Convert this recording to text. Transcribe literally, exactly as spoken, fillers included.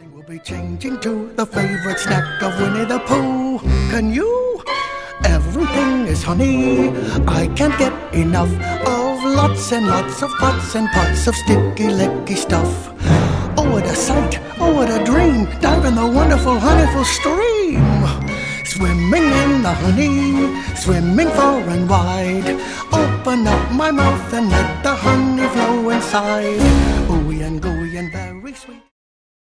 We'll be changing to the favorite snack of Winnie the Pooh. Can you? Everything is honey. I can't get enough of lots and lots of pots and pots of sticky, licky stuff. Oh, what a sight! Oh, what a dream! Dive in the wonderful, honeyful stream. Swimming in the honey, swimming far and wide. Open up my mouth and let the honey flow inside. Ooey and gooey and very sweet.